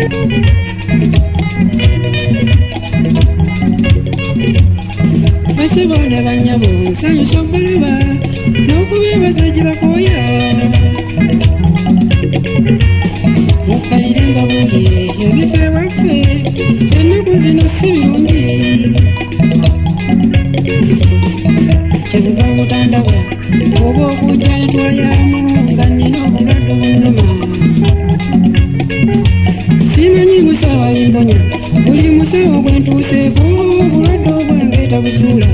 Basibone banyabo nsanyusa okulaba n'okubeebaza gye bakooya mukalire mbabuulire ebifo ewaffe ennaku zino si birungi kyebuva mutandabwa oba okujja ne twayamu nga nnina obulwadde obunnuma simanyi musawo alimponya buli musawo bwe ntuuseeko obulwadde obwange tabuzuula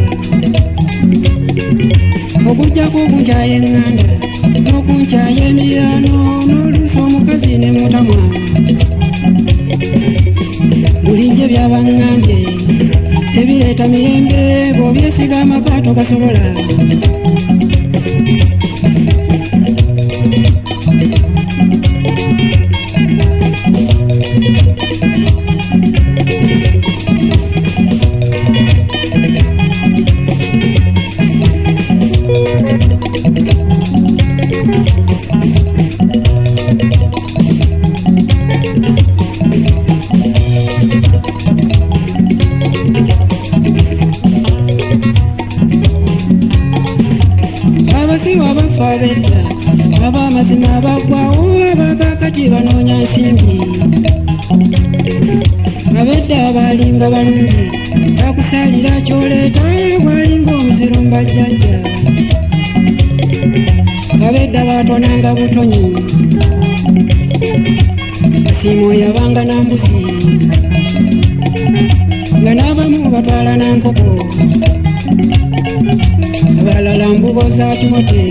okujjako okunkyaya eŋŋanda n'okunkyaya emiriraano n'oluusi omukazi ne mutamwa bulijjo byabaŋŋambye tebireeta mirembe bw'obyesiga amaka togasobola abasiwa abafa abedda ab'amazima abaggwawo abakakati banoonya nsimbi abedda abalinga balungi takusalira kyoleeta bwalinga omuziro mbajjajja abedda batonanga butonyi simu yabanga na mbuzi nga n'abamu batwala na nkoko abalala mbugo za kimote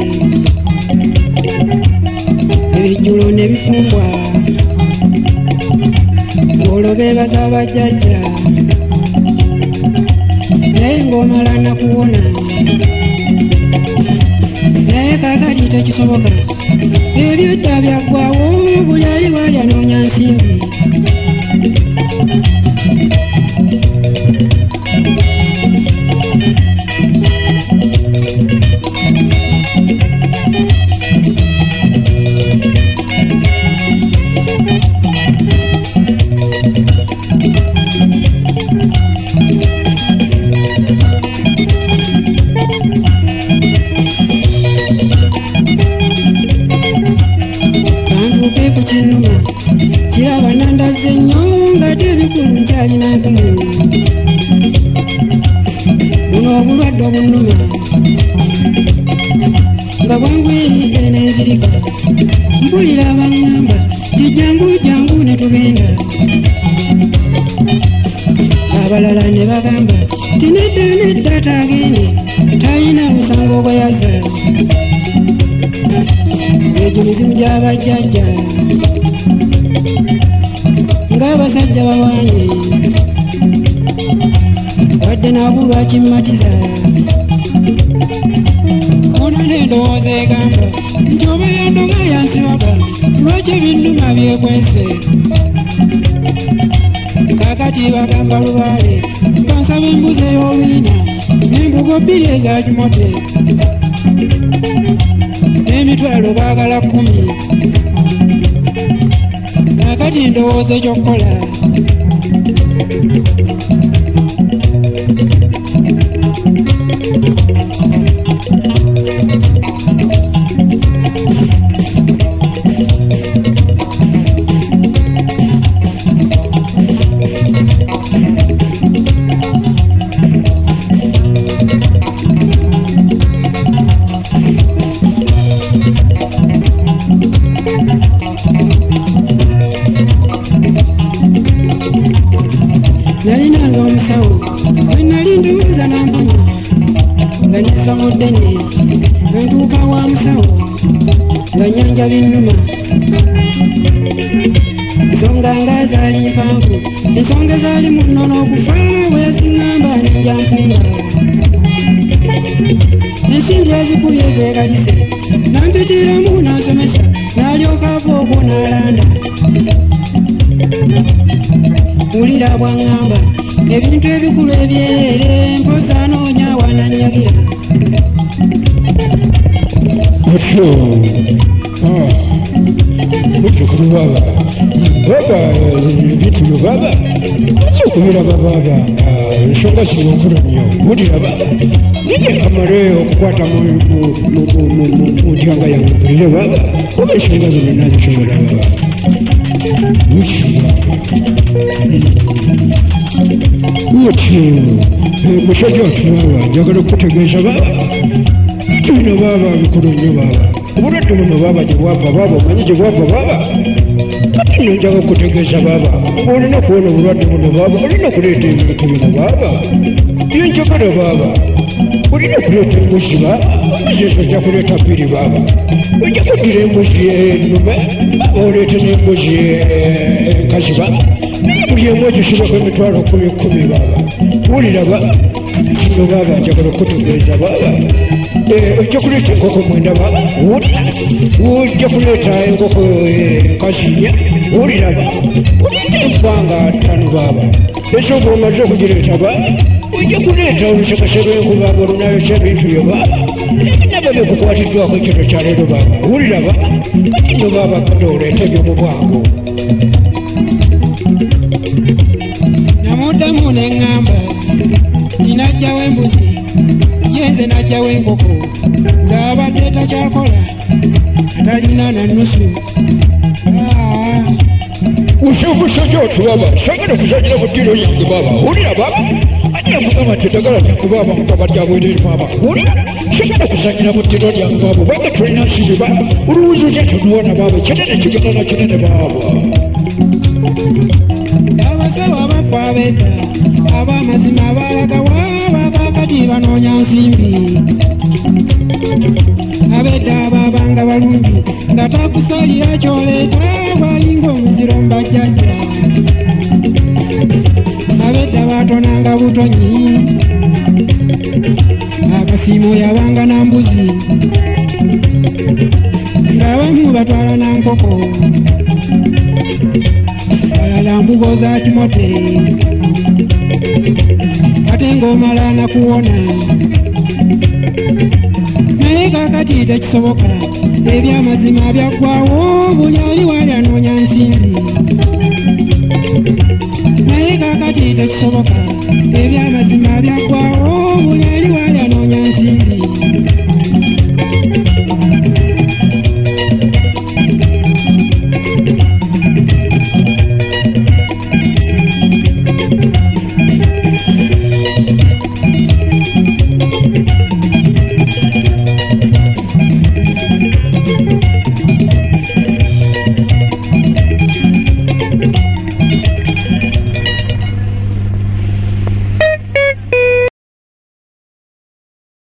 ebijjulo ne bifumbwa ng'olwo beebaza abajjajja naye ng'omala nakuwona naye kakati tekisoboka ebyedda byaggwawo buli ali bwali anoonya nsimbi kinuma kiraba nandaze nnyo ng'ate ebikulu nkyalina nkumu buno obulwadde obunnuma nga bwangu eridde n'enzirika mpulira abaŋŋamba ti jangu jangu ne tugenda abalala ne bagamba ti nedda nedda taagende talina musango gwe yazza egyo mizimu gy'abajjajja ng'abasajja balwanye wadde nabulwa kimmatiza ono n'endowooza egamba nti oba yandonga yansibaga lwaki ebinnuma byekwese kakati bagamba lubaale kansaba embuzi ey'olwina n'embugo bbiri eza kimote n'emitwalo baagala 10 kakati ndowooza ekyokukola nalinanga omusawo bwe nali ndowooza namponya nga neza mu ddene nga ntuuka wa musawo nga nnyanja binnuma ensonga nga zaali mpanvu ensonga zaali mu nnono okufa bwe yaziŋŋamba nenja mpunga ensimbi ezikubye zeegalise nampitiramu nansomesa n'alyoka ava okwo n'alanda wulira bwaŋŋamba ebintu ebikulu ebyereere mpoza anoonya wanannyagira Oh. muzzukulu baba bitulo baba okubiraba baba ensonga zino nkulu nnyo muliraba naye kamale okukwata mu ndyanga yange mpulire baba oba ensonga zino nazisobola baba musajja watu baba njagala okukutegeeza baba bino baba bikulu nnyo baba obulwadde buno baba gyebwava baba omanyi gyebwava baba kino njaga okutegeeza baba olina kuwona obulwadde buno baba olina kuleeta ebintu bino baba byenjagala baba olina kuleeta embuzi baba embuzi ezo ojja kuleeta bbiri baba ojja kuddira embuzi ennume oleete n'embuzi enkazi baba naye buli emu egisibako emitwalo 10 baba wulira baba kino baba njagala okutegeeza baba ojja kuleeta enkoko 9 baba wulira ojja kuleeta enkoko enkazi 4 wulira baba uleeta empanga 5 baba ezo bw'omaze okugireeta baba ojja kuleeta olusekese lw'enku baba olunayokya ebintu byo baba ebinaba bikukwatiddwako ekiro kya leero baba wulira baba katino baba genda oleete byo mu bwangu namuddemu neŋŋamba nti najjawo embuzi yenze najjawo enkoko nzaabadde takyakola atalina na nnusu umusajja watu baba sagala kuzanyira mu ddiro lyange baba wulira baba ate akugamba nti eddagala lyange baba mukama lyabwereeri baba wulira sagala kuzanyira mu ddiro lyange baba banga tulina nsibi baba oluwuzi ojja tunuwona baba kinene kigenda na kinene baba abasawo abafu ab'edda ab'amazima abalaga waaba kakati banoonya nsimbi ab'edda ababanga balungi nga takusalira kyoleeta bwalinga omuziro mbajjajja ab'edda batonanga butonyi akasiimo yabanga na mbuzi ng'abamu batwala na nkoko balala mbugo za kimote ate ng'omala nakuwona naye kakati tekisoboka ebyamazima byaggwawo buli ali wali anoonya nsimbi naye kakati tekisoboka ebyamazima byaggwawo buli